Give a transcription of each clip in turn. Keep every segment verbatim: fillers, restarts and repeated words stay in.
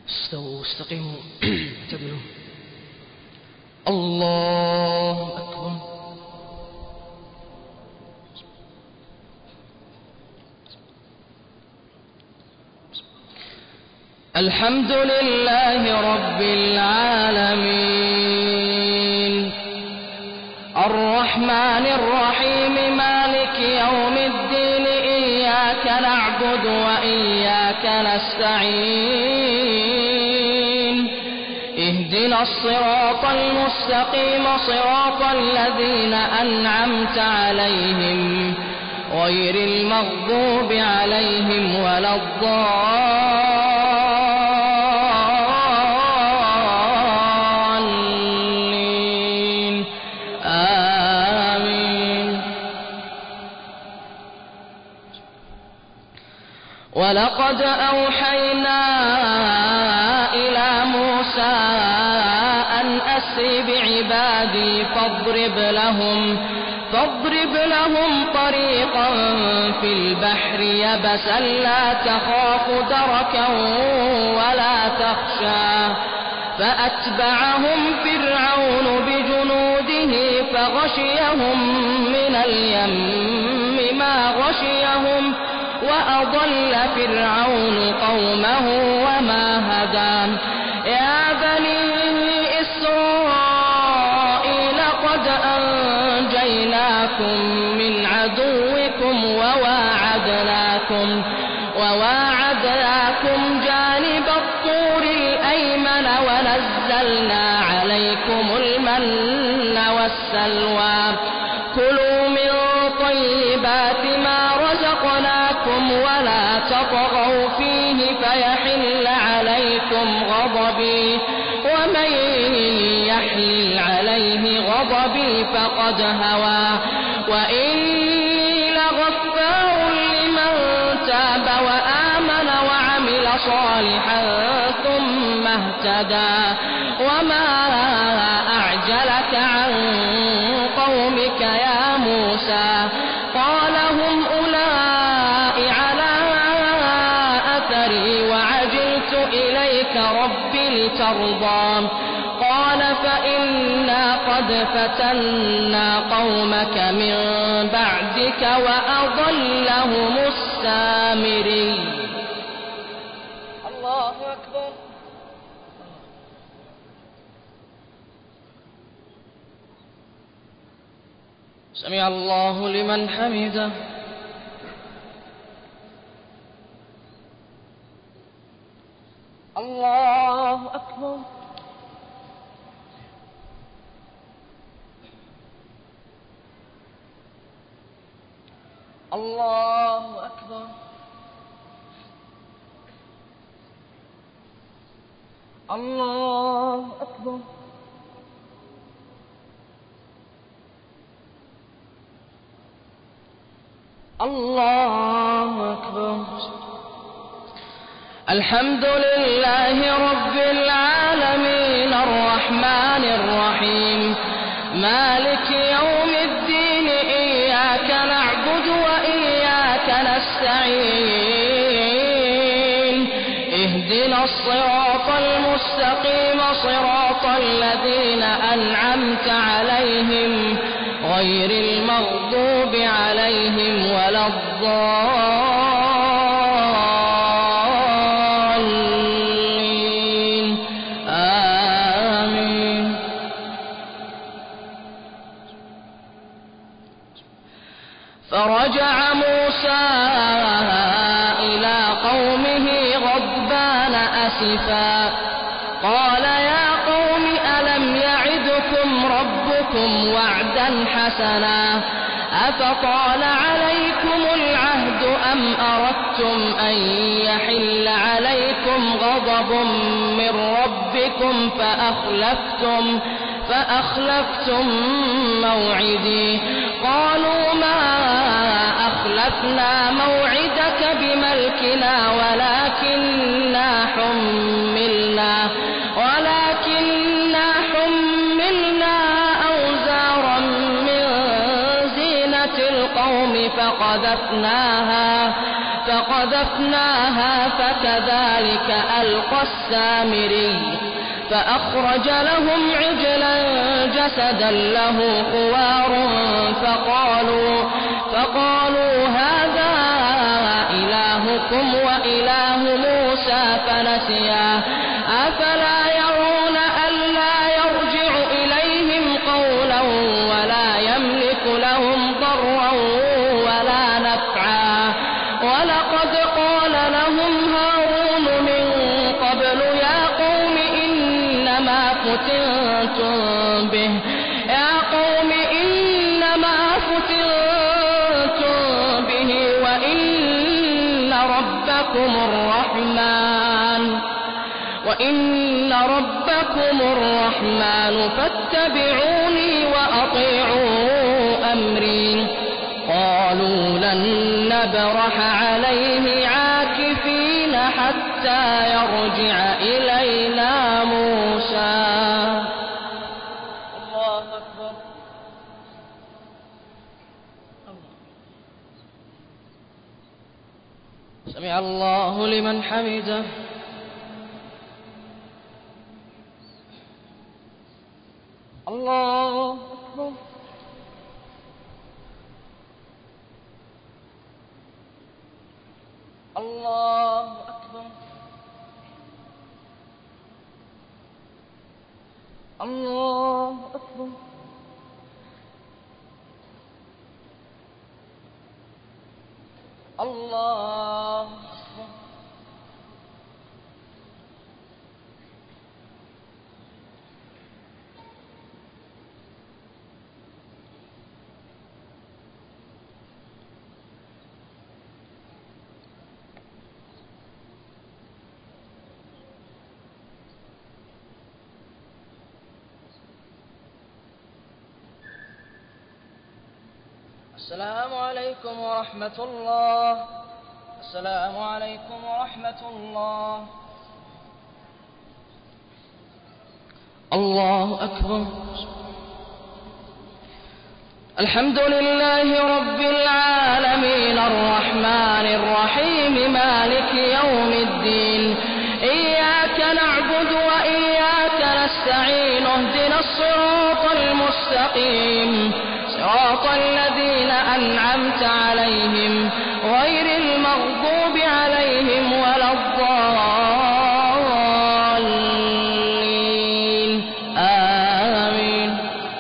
استووا استقيموا اعتدلوا. الله أكبر. الحمد لله رب العالمين الرحمن الرحيم مالك يوم الدين إياك نعبد وإياك نستعين اهدنا الصراط المستقيم صراط الذين أنعمت عليهم غير المغضوب عليهم ولا الضالين آمين. ولقد أوحينا إلى موسى أن أسر بعبادي فاضرب لهم فاضرب لهم طريقا في البحر يبسا لا تخاف دركا ولا تخشى فأتبعهم فرعون بجنوده فغشيهم من اليم ما غشيهم وأضل فرعون قومه وما هدى. يا بني إسرائيل قد أنجيناكم من عدوكم وواعدناكم وواعدناكم جانب الطور الأيمن ونزلنا عليكم المن والسلوى كلوا من طيبات ما رزقناكم ولا تطغوا فيه فيحل عليكم غضبي ومن يحلل عليه غضبي فقد هوى وإني لغفار لمن تاب وآمن وعمل صالحا ثم اهتدى. وما أعجلك عن قومك يا موسى قال هم أولئك على أثري وعجلت إليك رب لترضى قال فإنا قد فتنا قومك من بعدك وأضلهم السامري. الله أكبر. سمع الله لمن حمده. الله أكبر. الله أكبر. الله أكبر. الله أكبر. الحمد لله رب العالمين الرحمن الرحيم مالك يوم الدين إياك نعبد وإياك نستعين اهدنا الصراط المستقيم صراط الذين أنعمت عليهم غير المغضوب عليهم ولا الضالين آمين. فرجع موسى إلى قومه غضبان أسفا قال يا قوم ألم يعدكم ربكم وعدا حسنا أفطال عليكم العهد أم أردتم أن يحل عليكم غضب من ربكم فأخلفتم فأخلفتم موعدي قالوا ما أخلفنا موعدك بملكنا ولكننا حملنا ولكننا حملنا أوزارا من زينة القوم فقذفناها فقذفناها فكذلك ألقى السامري فأخرج لهم عجلا جسدا له خوار فقالوا, فقالوا هذا إلهكم وإله موسى فنسياه أفلا يرون ألا يرجع إليهم قولا ولا يملك لهم ضرا ولا نفعا ولقد قال لهم هارون من قبل يا قوم إنما فتنتم به يا قوم إنما فتنتم به وإن ربكم الرحمن وإن ربكم الرحمن فاتبعوني وأطيعوا أمري قالوا لن نبرح عليه عاكفين حتى يرجع إلينا موسى. الله أكبر. سمع الله لمن حمده. الله أكبر. الله أكبر. الله أكبر. الله أكبر. السلام عليكم ورحمة الله. السلام عليكم ورحمة الله. الله أكبر. الحمد لله رب العالمين الرحمن الرحيم مالك يوم الدين إياك نعبد وإياك نستعين اهدنا الصراط المستقيم صراط الذين أنعمت عليهم غير المغضوب عليهم ولا الضالين آمين.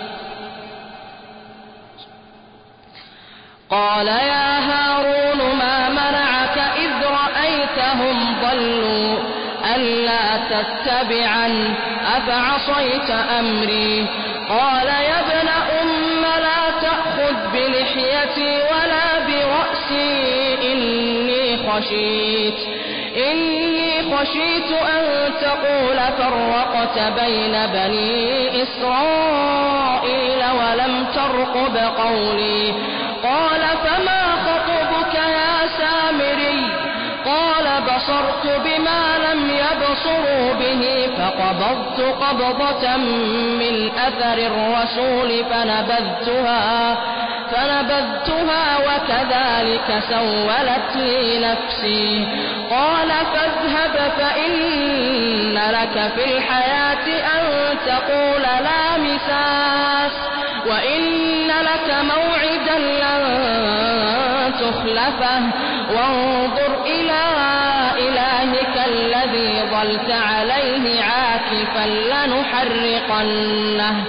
قال يا هارون ما منعك إذ رأيتهم ضلوا ألا تتبعن أفعصيت أمري قال يا ابن أم لا تأخذ بلحيتي ولا برأسي إني خشيت إني خشيت أن تقول فرقت بين بني إسرائيل ولم ترقب قولي قال فما خطبك يا سامري قال بصرت بما لم يبصروا به فقبضت قبضة من أثر الرسول فنبذتها فنبذتها وكذلك سولت لي نفسي قال فاذهب فإن لك في الحياة أن تقول لا مساس وإن لك موعدا لن تخلفه وانظر إلى إلهك الذي ظلت عليه عاكفا لنحرقنه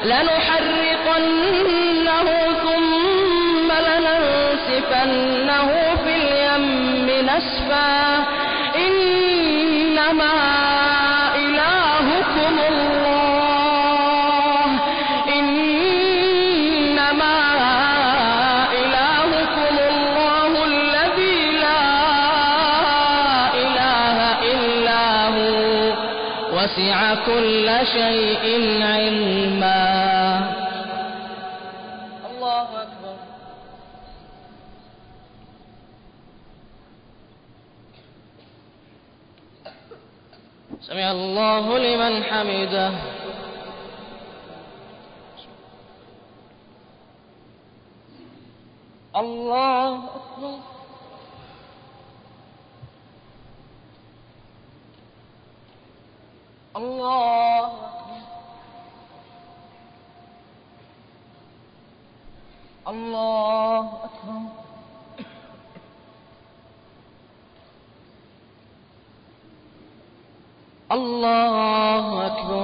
لنحرقنه ثم لننسفنه في اليم نسفا إنما إلهكم الله إنما إلهكم الله الذي لا إله إلا هو وسع كل شيء علما. الله أكبر. سمع الله لمن حمده. الله أكبر. الله الله أكبر. الله أكبر.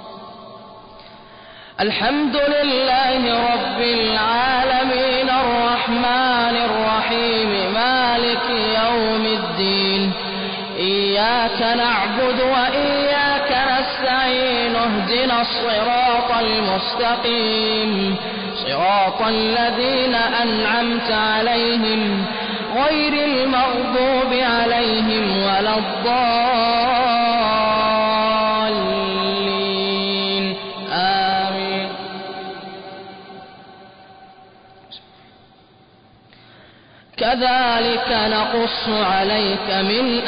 الحمد لله رب العالمين الرحمن الرحيم مالك يوم الدين. إياك نعبد وإياك نستعين اهدنا الصراط المستقيم صراط الذين أنعمت عليهم غير المغضوب عليهم ولا الضالين آمين. كذلك نقص عليك من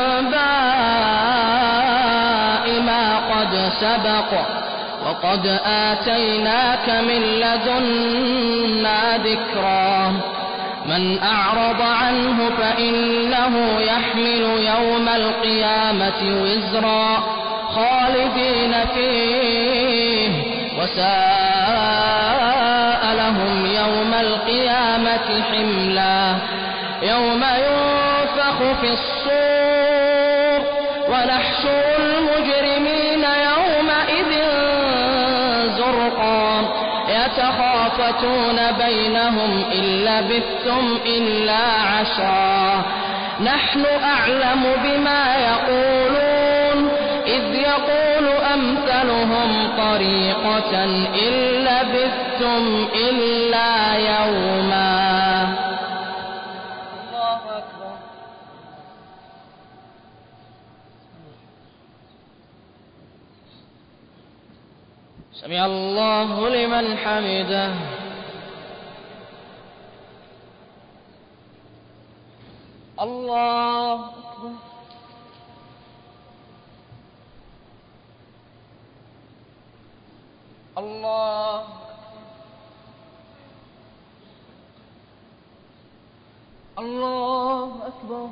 أنباء ما قد سبق وقد آتيناك من لدنا ذكرا. من أعرض عنه فإنه يحمل يوم القيامة وزرا خالدين فيه وساء لهم يوم القيامة حملا. يوم ينفخ في الصور ونحشر المجرمين يومئذ زرقا يتخافتون بينهم إن لبثتم إلا عشرا. نحن أعلم بما يقولون إذ يقول أمثلهم طريقة إن لبثتم إلا يوما. الله أكبر. سمع الله لمن حمده. الله أكبر. الله الله أكبر.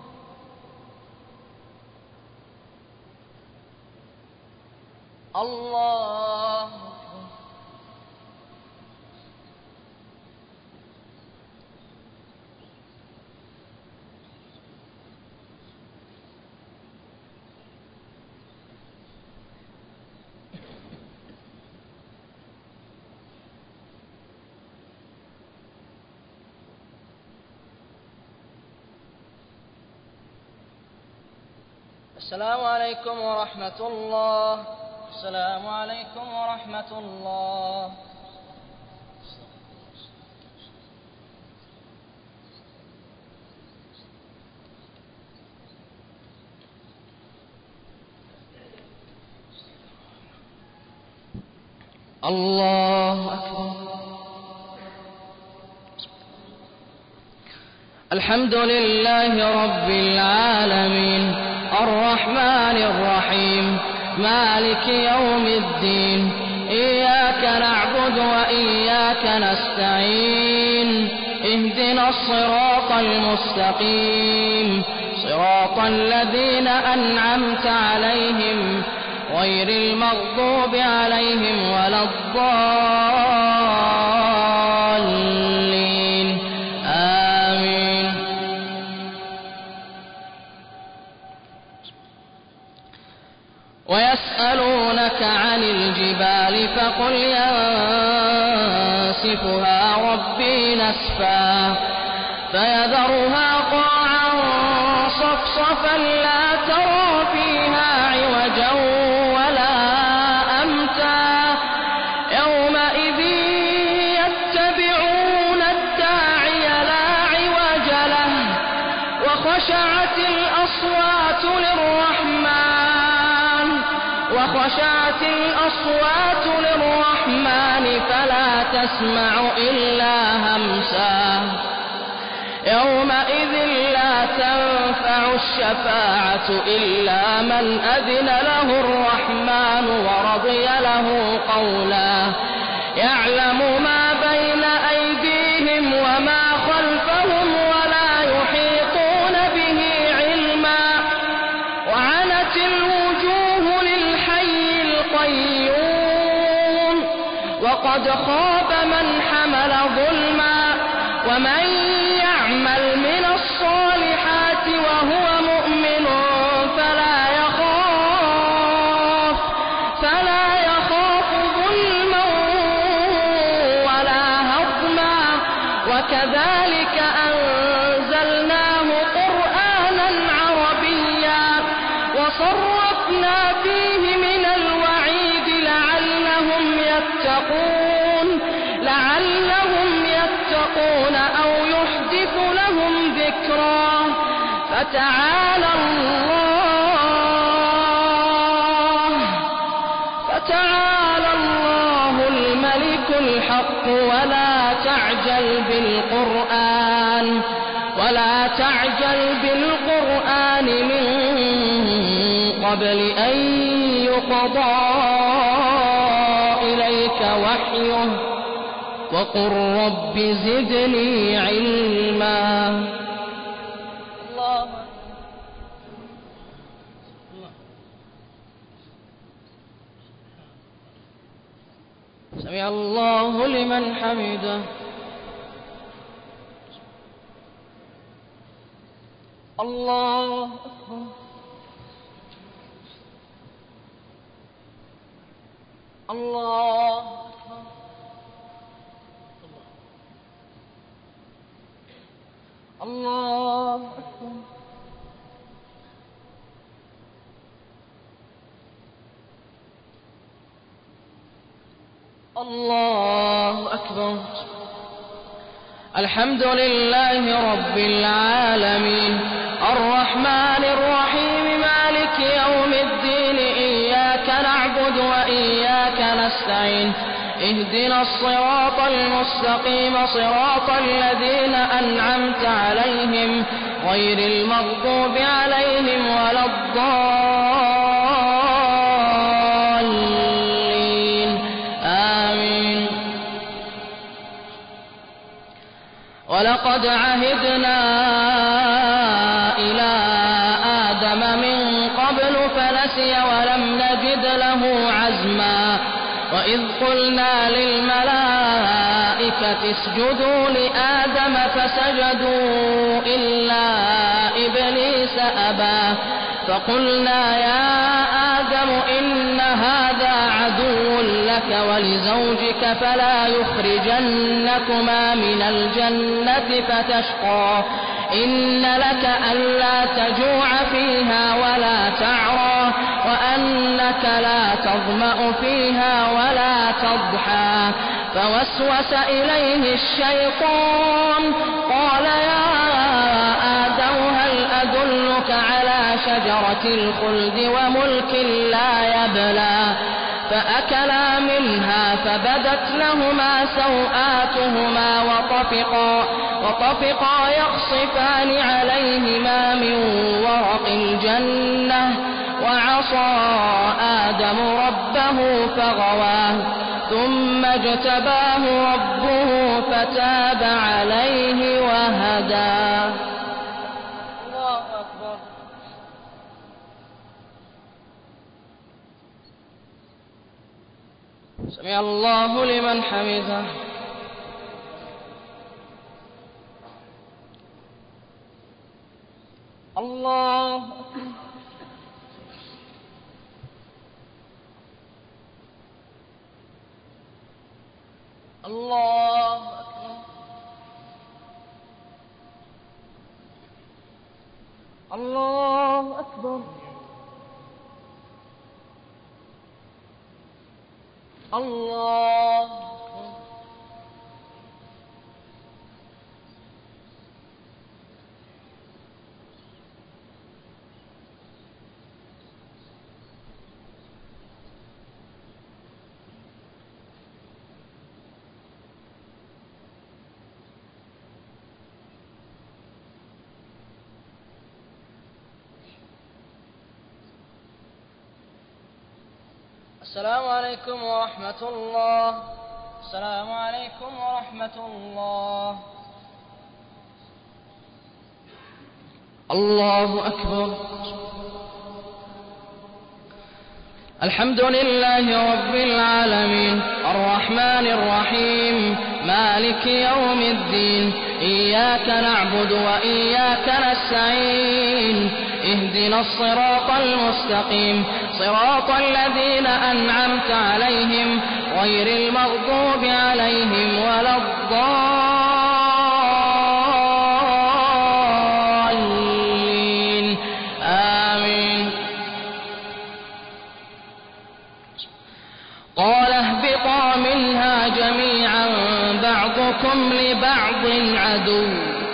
الله أكبر. السلام عليكم ورحمة الله. السلام عليكم ورحمة الله. الله أكبر. الحمد لله رب العالمين الرحمن الرحيم مالك يوم الدين. إياك نعبد وإياك نستعين اهدنا الصراط المستقيم صراط الذين أنعمت عليهم غير المغضوب عليهم ولا الضالين آمين. ويسألونك عن الجبال فقل ينسفها ربي نسفا فيذرها قاعا صفصفا لا ترى فيها عوجا ولا أمتا. يومئذ يتبعون الداعي لا عوج له وخشعت الأصوات للرحمن وخشعت الأصوات للرحمن فلا تسمع إلا همسا. يومئذ لا تنفع الشفاعة إلا من أذن له الرحمن ورضي له قولا. يعلم ما بين أيديهم وما خلفهم ولا يحيطون به علما. وعنت الوجوه للحي وقد خاب من حمل ظلما ومن يعمل من الصالحات وهو مؤمن فلا يخاف فلا يخاف ظلما ولا هضما وكذلك أنزلناه قرآنا عربيا وصرفنا فيه من الوعيد لعلهم يتقون لعلهم يتقون أو يحدث لهم ذكرا فتعالى الله فتعالى الله الملك الحق ولا تعجل بالقرآن ولا تعجل بالقرآن من قبل أن يقضى إليك وحيه وقل رب زدني علما. الله سمع الله لمن حمده. الله الله الله الله أكبر. الحمد لله رب العالمين الرحمن الرحيم مالك يوم الدين إياك نعبد وإياك نستعين اهدنا الصراط المستقيم صراط الذين أنعمت عليهم غير المغضوب عليهم ولا الضالين آمين. ولقد عهدنا إلى آدم من قبل فنسي ولم نجد له عزما وإذ قلنا للملائكة اسجدوا لآدم فسجدوا إلا إبليس أبى فقلنا يا آدم إن هذا عدو لك ولزوجك فلا يخرجنكما من الجنة فتشقى إن لك ألا تجوع فيها ولا تعرى وأنك لا تظمأ فيها ولا تضحى فوسوس إليه الشيطان قال يا آدم هل أدلك على شجرة الخلد وملك لا يبلى فأكلا منها فبدت لهما سوآتهما وطفقا وطفقا يخصفان عليهما من ورق الجنة وعصى آدم ربه فغواه ثم اجتباه ربه فتاب عليه وهداه. الله أكبر. سمع الله لمن حمده. الله الله الله أكبر. الله السلام عليكم ورحمة الله. السلام عليكم ورحمة الله. الله أكبر. الحمد لله رب العالمين الرحمن الرحيم مالك يوم الدين إياك نعبد وإياك نستعين اهدنا الصراط المستقيم صراط الذين أنعمت عليهم غير المغضوب عليهم ولا الضالين آمين. قال اهبطا منها جميعا بعضكم لبعض عدو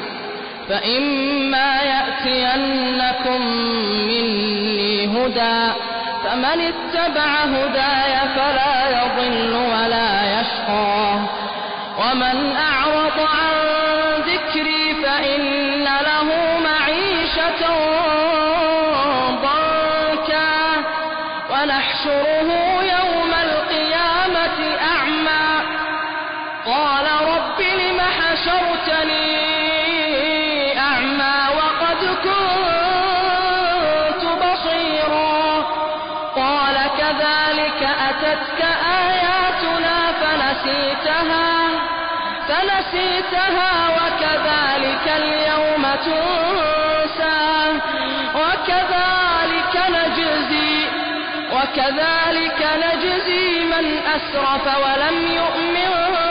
فإما يأتينكم مني هدى فمن اتبع هداي فلا يضل ولا يشقى ومن أعرض عن ذكري فإن له معيشة ضنكا ونحشره يوم القيامة أعمى قال رب لم حشرتني أعمى وقد كنت بصيرا قال كذلك أتتك آياتنا فنسيتها فنسيتها وكذلك اليوم تنسى وكذلك نجزي وكذلك نجزي من أسرف ولم يؤمن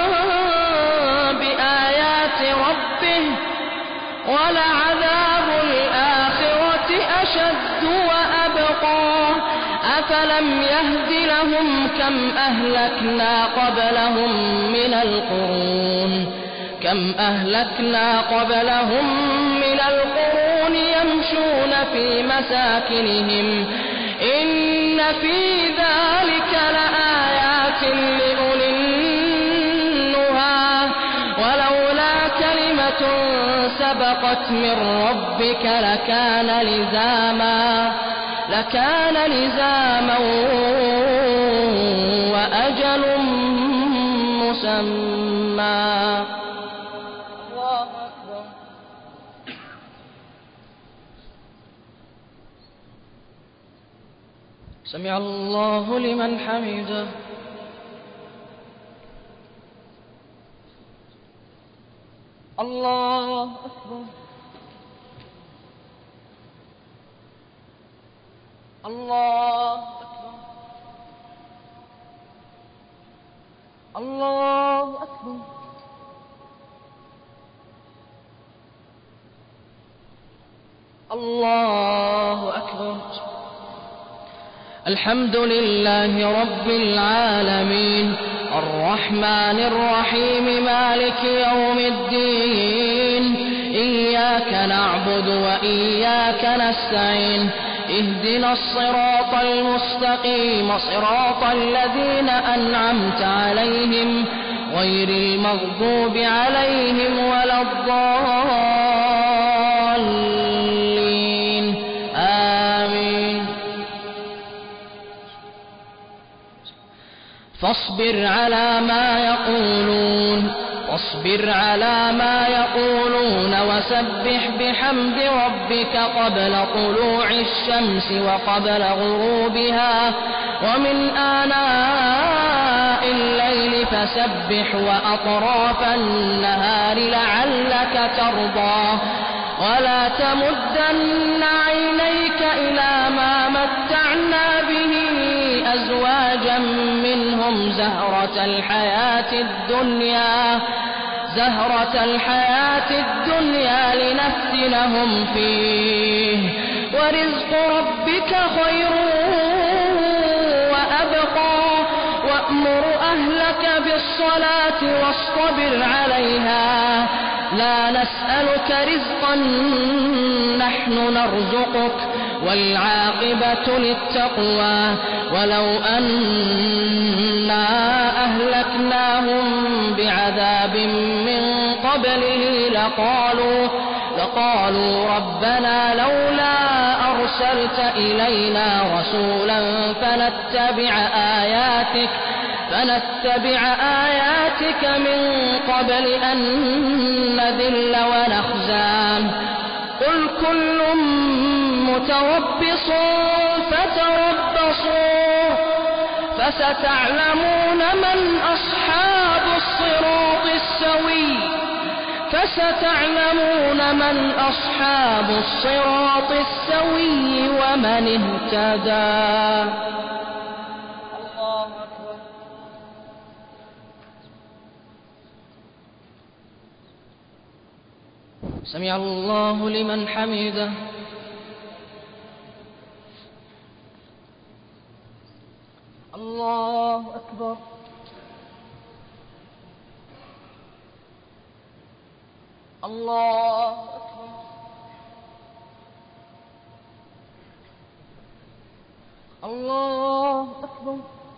بآيات ربه ولعذاب الآخرة أشد وأبقى أفلم يهد لهم كم أهلكنا قبلهم من القرون كم أهلكنا قبلهم من القرون يمشون في مساكنهم إن في ذلك لآيات لأولي النهى ولولا كلمة سبقت من ربك لكان لزاما لكان لزاما وأجل مسمى. الله أكبر. سمع الله لمن حمده. الله أكبر. الله أكبر. الله أكبر. الله أكبر. الحمد لله رب العالمين الرحمن الرحيم مالك يوم الدين إياك نعبد وإياك نستعين اهدنا الصراط المستقيم صراط الذين أنعمت عليهم غير المغضوب عليهم ولا الضالين آمين. فاصبر على ما يقولون واصبر على ما يقولون وسبح بحمد ربك قبل طلوع الشمس وقبل غروبها ومن آناء الليل فسبح وأطراف النهار لعلك ترضى ولا تمدن عينيك إلى ما متعنا به أزواجا منهم زهرة الحياة الدنيا زهرة الحياة الدنيا لنفتنهم فيه ورزق ربك خير وأبقى وأمر أهلك بالصلاة واصطبر عليها لا نسألك رزقا نحن نرزقك والعاقبة للتقوى ولو أنا أهلكناهم بعذاب من قبله لقالوا لقالوا ربنا لولا أرسلت إلينا رسولا فنتبع آياتك فنتبع آياتك من قبل أن نذل ونخزى قل كل متربص فتربصوا فستعلمون من أصحاب الصراط السوي فستعلمون من أصحاب الصراط السوي ومن اهتدى. الله أكبر. سمع الله لمن حمده. الله أكبر. الله أكبر. الله أكبر.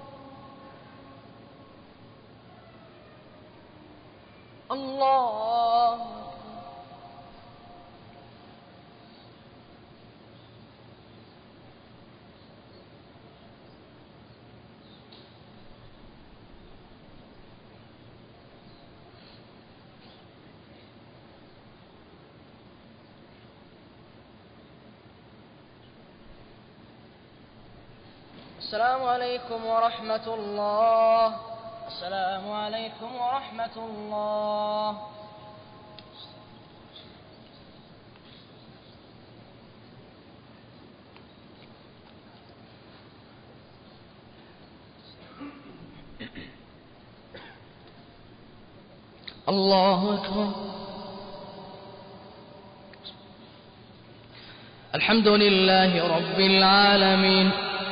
الله أكبر. السلام عليكم ورحمة الله. السلام عليكم ورحمة الله. الله أكبر. الحمد لله رب العالمين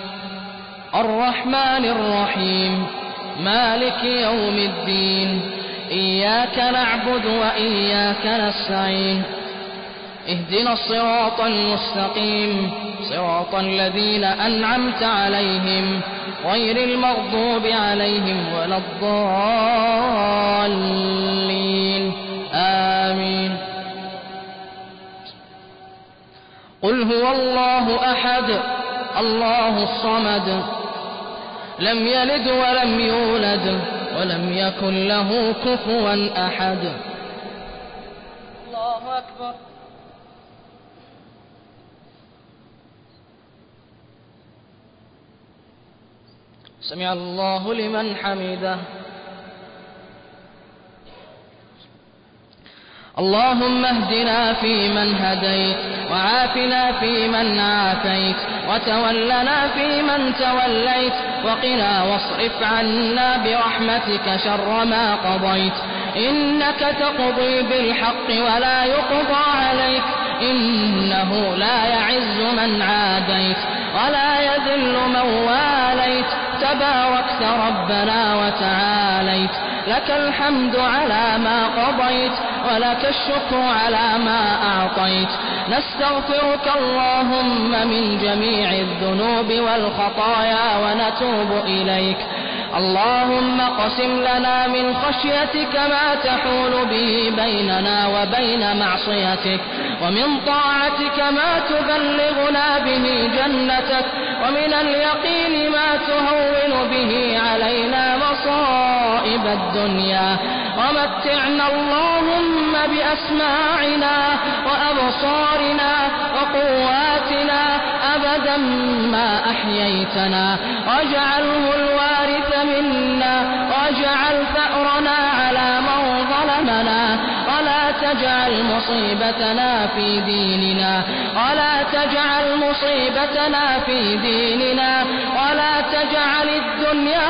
الرحمن الرحيم مالك يوم الدين إياك نعبد وإياك نستعين اهدنا الصراط المستقيم صراط الذين أنعمت عليهم غير المغضوب عليهم ولا الضالين آمين. قل هو الله أحد الله الصمد لم يلد ولم يولد ولم يكن له كفوا أحد. الله أكبر. سمع الله لمن حمده. اللهم اهدنا فيمن هديت وعافنا فيمن عافيت وتولنا فيمن توليت وقنا واصرف عنا برحمتك شر ما قضيت إنك تقضي بالحق ولا يقضى عليك إنه لا يعز من عاديت ولا يذل من واليت تباركت ربنا وتعاليت لك الحمد على ما قضيت ولك الشكر على ما أعطيت. نستغفرك اللهم من جميع الذنوب والخطايا ونتوب إليك. اللهم قسم لنا من خشيتك ما تحول به بيننا وبين معصيتك ومن طاعتك ما تبلغنا به جنتك ومن اليقين ما تهون به علينا مصائب الدنيا ومتعنا اللهم بأسماعنا وأبصارنا وقواتنا أبدا ما أحييتنا واجعله الوارث منا واجعل ثأرنا على من ظلمنا ولا تجعل مصيبتنا في ديننا ولا تجعل مصيبتنا في ديننا ولا تجعل الدنيا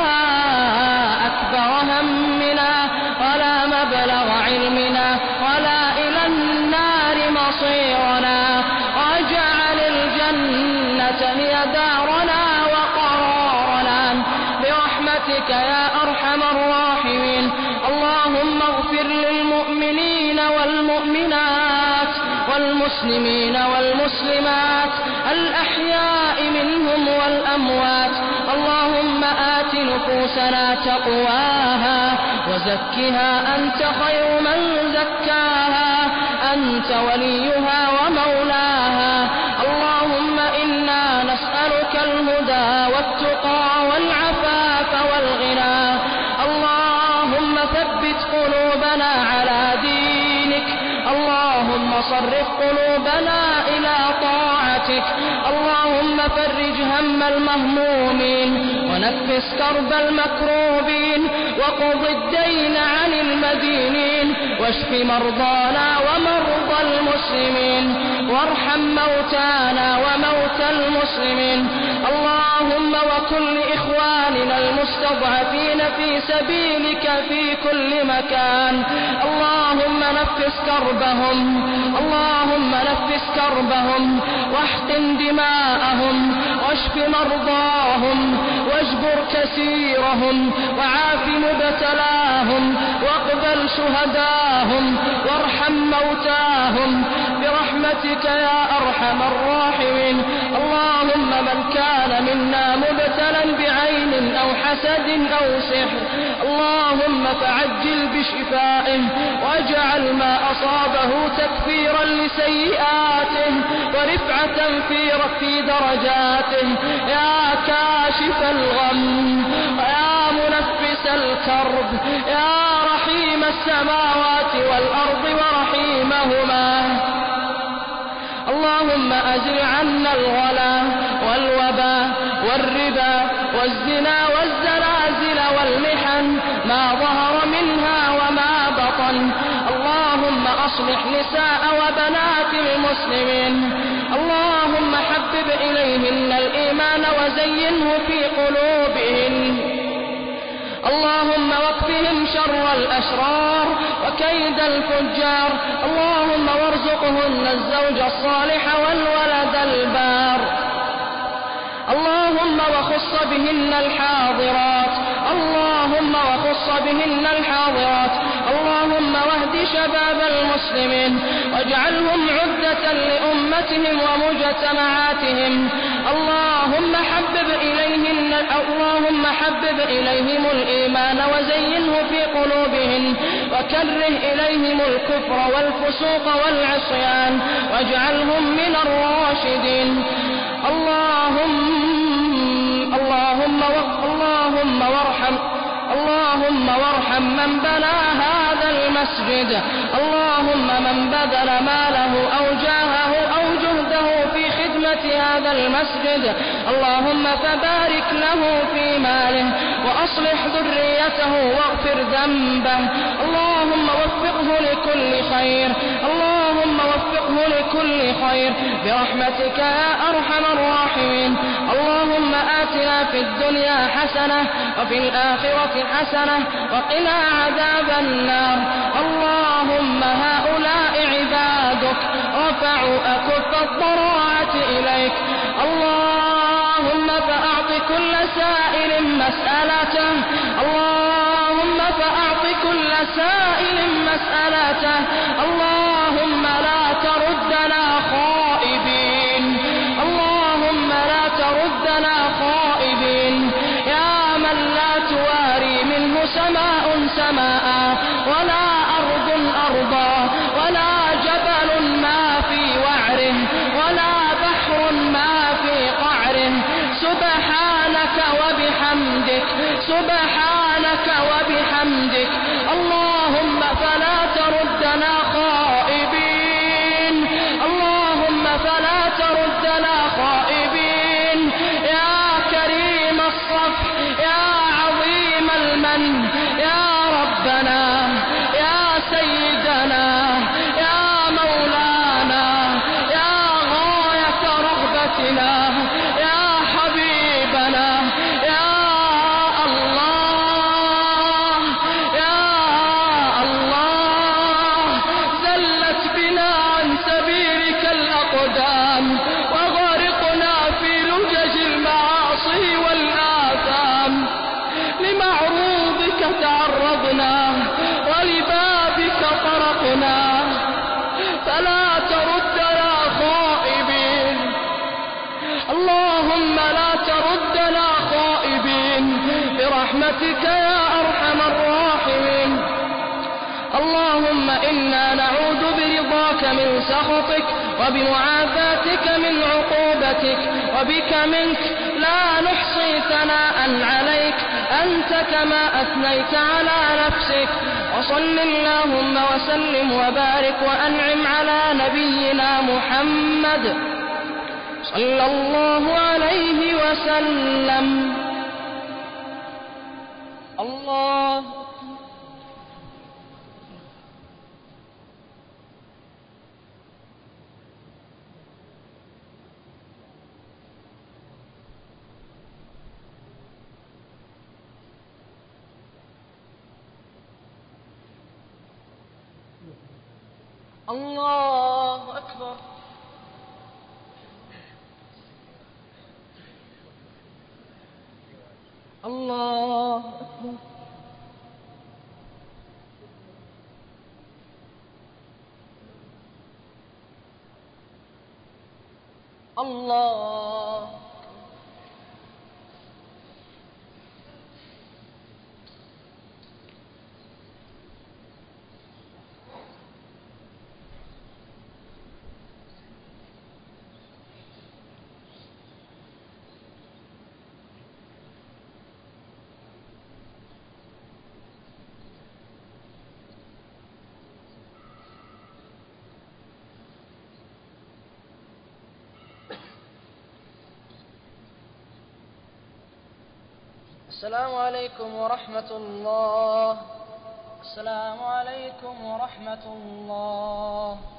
أكبر همنا ولا مبلغ علمنا ولا إلى النار مصيرنا واجعل الجنة هي دارنا وقرارنا برحمتك يا أرحم الراحمين. اللهم اغفر للمؤمنين والمؤمنات والمسلمين والمسلمات الأحياء منهم والأموات. اللهم آت نفوسنا تقواها وزكها أنت خير من زكاها أنت وليها ومولاها. اللهم إنا نسألك الهدى والتقى والعفاف والغنى. اللهم ثبت قلوبنا على دينك. اللهم صرف قلوبنا إلى طاعتك. اللهم فرج هم المهمومين ونفس نفس كرب المكروبين وقض الدين عن المدينين واشف مرضانا ومرضى المسلمين وارحم موتانا وموتى المسلمين. اللهم وكن لإخواننا المستضعفين في سبيلك في كل مكان. اللهم نفس كربهم اللهم نفس كربهم واحقن دماءهم واشف مرضاهم واجبر كسيرهم وعاف مبتلاهم واقبل شهداهم وارحم موتاهم برحمتك يا أرحم الراحمين. اللهم من كان منا مبتلا بعين أو حسد أو سحر اللهم فعجل بشفائه واجعل ما أصابه تكفيرا لسيئاته ورفعة في درجاته يا كاشف الغم ويا منفس الكرب يا رحيم السماوات والأرض ورحيمهما. اللهم أزل عنا الغلا والوباء والربا والزنا والزلازل والمحن ما ظهر منها وما بطن. اللهم أصلح نساء وبنات المسلمين. اللهم حبب إليهن الإيمان وزينه في قلوبهن. اللهم واكفهم شر الأشرار وكيد الفجار. اللهم وارزقهن الزوج الصالح والولد البار. اللهم وخص بهن الحاضرات اللهم وخص بهن الحاضرات. اللهم واهد شباب المسلمين واجعلهم عدة لأمتهم ومجتمعاتهم. اللهم حبب إليهن اللهم حبب إليهم الإيمان وزينه في قلوبهم وكره إليهم الكفر والفسوق والعصيان واجعلهم من الراشدين. اللهم اللهم اللهم وارحم اللهم وارحم من بنى هذا المسجد. اللهم من بذل ماله أو جاهه أو جهده في خدمة هذا المسجد اللهم فبارك له في ماله وأصلح ذريته واغفر ذنبه. اللهم وفقه لكل خير اللهم وفقه لكل خير برحمتك يا أرحم الراحمين. اللهم آتنا في الدنيا حسنة وفي الآخرة حسنة وقنا عذاب النار. اللهم هؤلاء عبادك رفعوا أكف الضراعة إليك. اللهم فأعط كل سائل مسألته اللهم فأعط كل سائل مسألته. اللهم لا تردنا خائبين اللهم لا تردنا خائبين يا من لا تواري منه سماء سماء ولا أرض أرضا ولا جبل ما في وعره ولا بحر ما في قعره. سبحانك وبحمدك سبحانك وبحمدك. اللهم فلا تردنا خائبين اللهم فلا تردنا خائبين يا كريم الصفح يا عظيم المن يا ربنا يا سيدنا يا مولانا يا غاية رغبتنا يا حبيبنا يا الله يا الله. زلت بنا عن سبيلك الأقدام وغرقنا في لجج المعاصي والآثام. لمعروضك تعرضنا ولبابك طرقنا فلا تردنا خائبين. اللهم لا تردنا خائبين برحمتك يا أرحم الراحمين. اللهم إنا نعوذ برضاك من سخطك وبمعافاتك من عقوبتك وبك منك لا نحصي ثناء عليك أنت كما أثنيت على نفسك. وصل اللهم وسلم وبارك وأنعم على نبينا محمد صلى الله عليه وسلم. الله أكبر. الله أكبر. الله. السلام عليكم ورحمة الله. السلام عليكم ورحمة الله.